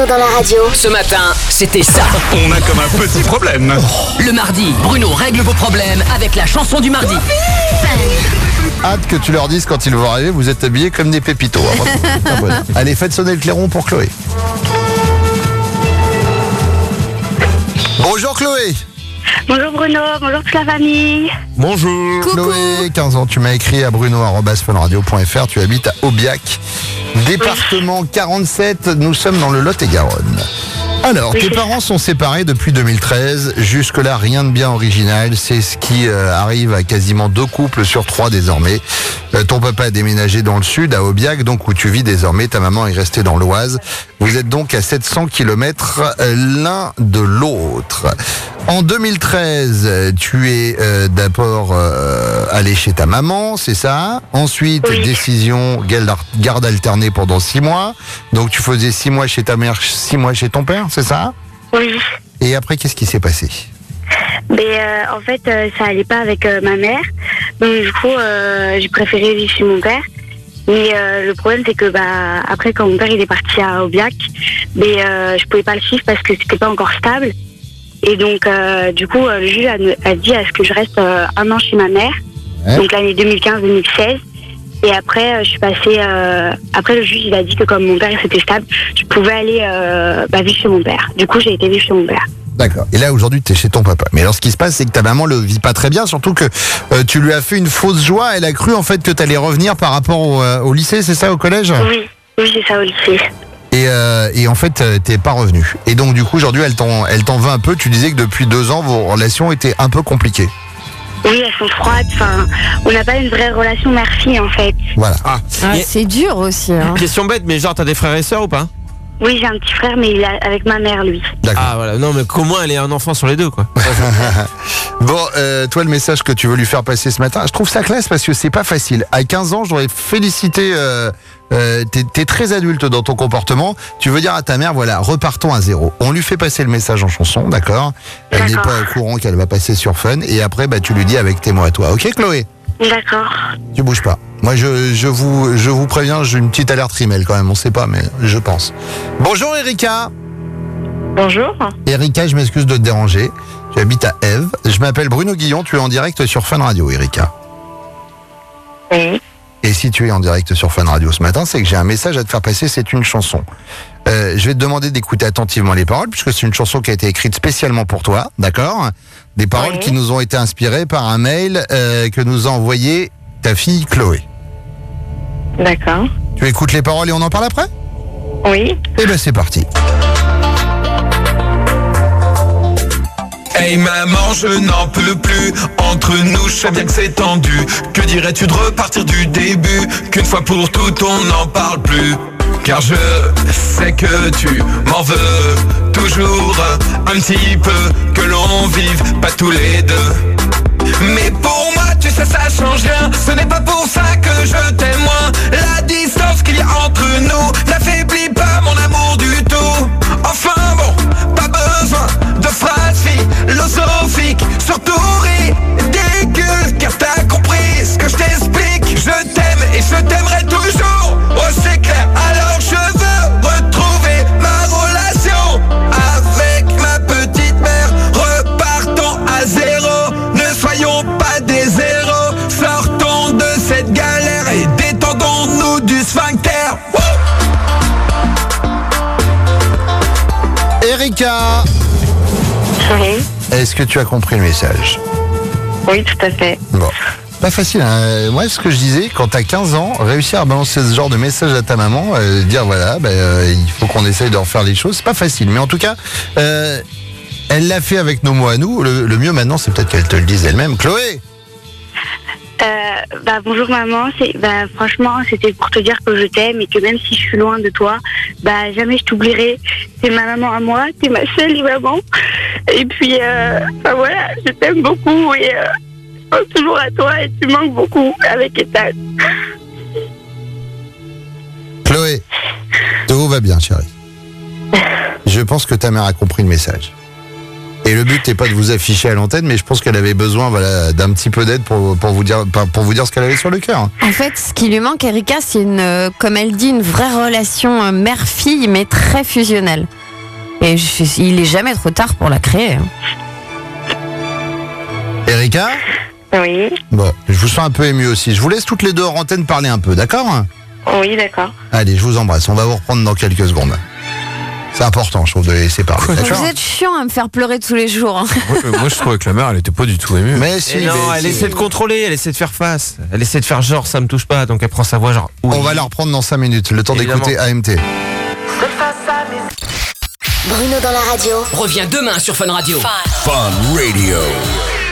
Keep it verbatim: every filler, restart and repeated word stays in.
Bruno dans la radio. Ce matin, c'était ça. On a comme un petit problème. Le mardi, Bruno règle vos problèmes avec la chanson du mardi. Hâte que tu leur dises quand ils vont arriver, vous êtes habillés comme des pépitos. Ah, bon. Allez, faites sonner le clairon pour Chloé. Bonjour Chloé. Bonjour Bruno, bonjour toute la famille. Bonjour Chloé, quinze ans, tu m'as écrit à bruno arobase fun radio point f r, tu habites à Aubiac, département quarante-sept, nous sommes dans le Lot-et-Garonne. Alors, tes parents sont séparés depuis deux mille treize, jusque-là rien de bien original, c'est ce qui euh, arrive à quasiment deux couples sur trois désormais. Euh, ton papa a déménagé dans le sud, à Aubiac, donc où tu vis désormais, ta maman est restée dans l'Oise. Vous êtes donc à sept cents kilomètres euh, l'un de l'autre. En deux mille treize, tu es euh, d'abord euh, allé chez ta maman, c'est ça? Ensuite, oui. décision garde alternée pendant six mois. Donc tu faisais six mois chez ta mère, six mois chez ton père, c'est ça? Oui. Et après, qu'est-ce qui s'est passé? Mais euh, en fait, euh, ça allait pas avec euh, ma mère. Donc du coup, euh, j'ai préféré vivre chez mon père. Mais euh, le problème, c'est que bah après, quand mon père il est parti à Aubiac, mais euh, je pouvais pas le suivre parce que c'était pas encore stable. Et donc, euh, du coup, euh, le juge a, a dit à ce que je reste euh, un an chez ma mère, ouais. donc l'année deux mille quinze deux mille seize. Et après, euh, je suis passée. Euh, après, le juge il a dit que comme mon père c'était stable, je pouvais aller euh, bah, vivre chez mon père. Du coup, j'ai été vivre chez mon père. D'accord. Et là, aujourd'hui, tu es chez ton papa. Mais alors, ce qui se passe, c'est que ta maman le vit pas très bien, surtout que euh, tu lui as fait une fausse joie. Elle a cru, en fait, que tu allais revenir par rapport au, euh, au lycée, c'est ça, au collège? Oui, oui, c'est ça, au lycée. Et, euh, et en fait, euh, t'es pas revenu. Et donc, du coup, aujourd'hui, elle t'en, elle t'en veut un peu. Tu disais que depuis deux ans, vos relations étaient un peu compliquées. Oui, elles sont froides. Enfin, on n'a pas une vraie relation mère-fille, en fait. Voilà. Ah, Ah, y a- c'est dur aussi. Hein. question bête, mais genre t'as des frères et sœurs ou pas? Oui, j'ai un petit frère, mais il est avec ma mère, lui. D'accord. Ah voilà, non mais qu'au moins elle ait un enfant sur les deux quoi. Bon, euh, toi, le message que tu veux lui faire passer ce matin, je trouve ça classe parce que c'est pas facile. À quinze ans, je dois féliciter. Euh, euh, t'es, t'es très adulte dans ton comportement. Tu veux dire à ta mère, voilà, repartons à zéro. On lui fait passer le message en chanson, d'accord? Elle n'est D'accord. pas au courant qu'elle va passer sur Fun. Et après, bah, tu lui dis avec tes mots à toi. Ok, Chloé? D'accord. Tu bouges pas. Moi, je, je vous, je vous préviens, j'ai une petite alerte rimel quand même. On sait pas, mais je pense. Bonjour, Erika. Bonjour. Erika, je m'excuse de te déranger. Tu habites à Ève. Je m'appelle Bruno Guillon. Tu es en direct sur Fun Radio, Erika. Oui. Et si tu es en direct sur Fun Radio ce matin, c'est que j'ai un message à te faire passer. C'est une chanson. Euh, je vais te demander d'écouter attentivement les paroles, puisque c'est une chanson qui a été écrite spécialement pour toi, d'accord? Des paroles Oui. qui nous ont été inspirées par un mail euh, que nous a envoyé ta fille Chloé. D'accord. Tu écoutes les paroles et on en parle après? Oui. Eh ben c'est parti. Hey maman, je n'en peux plus. Entre nous, je sais bien que c'est tendu. Que dirais-tu de repartir du début? Qu'une fois pour toutes, on n'en parle plus. Car je sais que tu m'en veux toujours un petit peu. Que l'on vive pas tous les deux. Mais pour moi, tu sais, ça change rien. Ce n'est pas pour ça que je t'aime moins. La distance qu'il y a entre nous n'affaiblit pas mon amour du tout. Enfin bon, pas besoin de phrases philosophiques, surtout ridicules. Car t'as compris ce que je t'explique. Je t'aime et je t'aimerai toujours. Oh c'est clair, alors je veux retrouver ma relation avec ma petite mère. Repartons à zéro, ne soyons pas des héros. Sortons de cette galère et détendons-nous du sphincter. Wouh. Erika, Oui. est-ce que tu as compris le message? Oui, tout à fait. Bon. Pas facile, hein. Moi, ce que je disais, quand t'as quinze ans, réussir à balancer ce genre de message à ta maman, euh, dire voilà, ben, euh, il faut qu'on essaye de refaire les choses, c'est pas facile. Mais en tout cas, euh, elle l'a fait avec nos mots à nous. Le, le mieux maintenant, c'est peut-être qu'elle te le dise elle-même. Chloé! Euh, bah bonjour maman, c'est bah franchement c'était pour te dire que je t'aime et que même si je suis loin de toi, bah jamais je t'oublierai. T'es ma maman à moi, t'es ma seule maman. Et puis euh, bah voilà, je t'aime beaucoup et euh, je pense toujours à toi et tu manques beaucoup avec Ethan. Chloé, tout va bien, chérie. Je pense que ta mère a compris le message. Et le but n'est pas de vous afficher à l'antenne, mais je pense qu'elle avait besoin voilà, d'un petit peu d'aide pour, pour, vous dire, pour vous dire ce qu'elle avait sur le cœur. En fait, ce qui lui manque, Erika, c'est une, euh, comme elle dit, une vraie relation euh, mère-fille, mais très fusionnelle. Et je, il est jamais trop tard pour la créer. Hein. Erika ? Oui. Bon, je vous sens un peu ému aussi. Je vous laisse toutes les deux hors antenne parler un peu, d'accord ? Oui, d'accord. Allez, je vous embrasse. On va vous reprendre dans quelques secondes. C'est important, je trouve, de les laisser parler. D'accord ? Vous êtes chiant à me faire pleurer tous les jours. Hein. Moi, moi, je trouvais que la mère, elle était pas du tout émue. Mais si, Et non, mais elle si. essaie de contrôler, elle essaie de faire face. Elle essaie de faire genre, ça me touche pas, donc elle prend sa voix genre. Oui. On va la reprendre dans cinq minutes. Le temps Évidemment. d'écouter A M T. Bruno dans la radio. Reviens demain sur Fun Radio. Fun Radio.